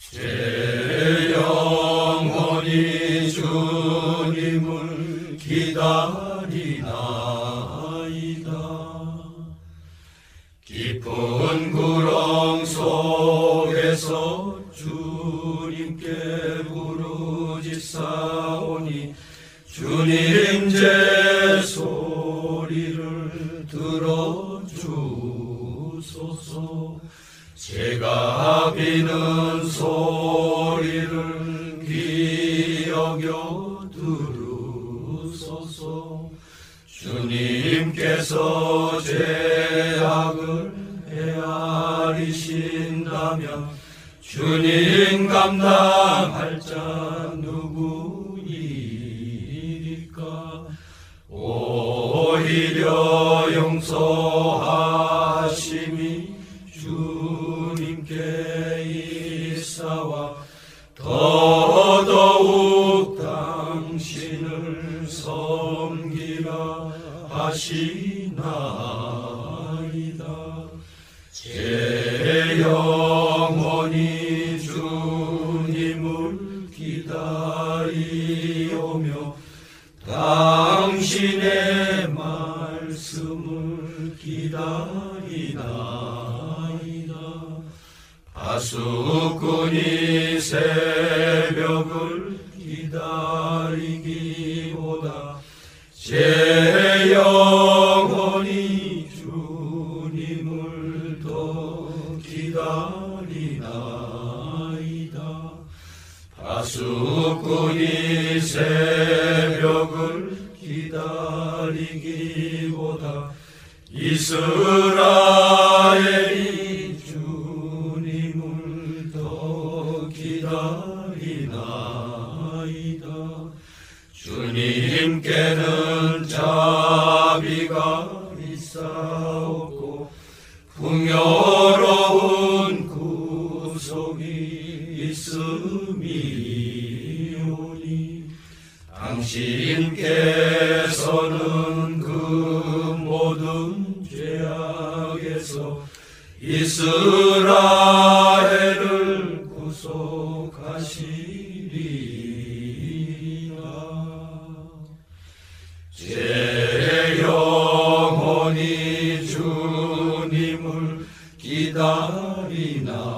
제 영혼이 주님을 기다리나이다. 깊은 구렁 속에서 주님께 부르짖사오니 주님 제 소리를 들어주소서. 제가 비는 소리를 귀 여겨 들으소서. 주님께서 제 악을 헤아리신다면 주님 감당할 자 누구이리까. 오히려 용서하심이 주님께 있사와 더더욱 당신을 섬기라 하시나이다. 제 영혼이 주님을 기다리오며 당신의 말씀을 기다리나이다. 파수꾼이 새벽을 기다리기보다 제 영혼이 주님을 더 기다리나이다. 파수꾼이 새벽을 기다리기보다 이스라엘이 주님을 더 기다리나이다. 주님께는 자비가 있사옵고 풍요로운 구속이 있음이오니 당신께서는 그 모든 죄악에서 이스라엘을 구속하시리라. 제 영혼이 주님을 기다리나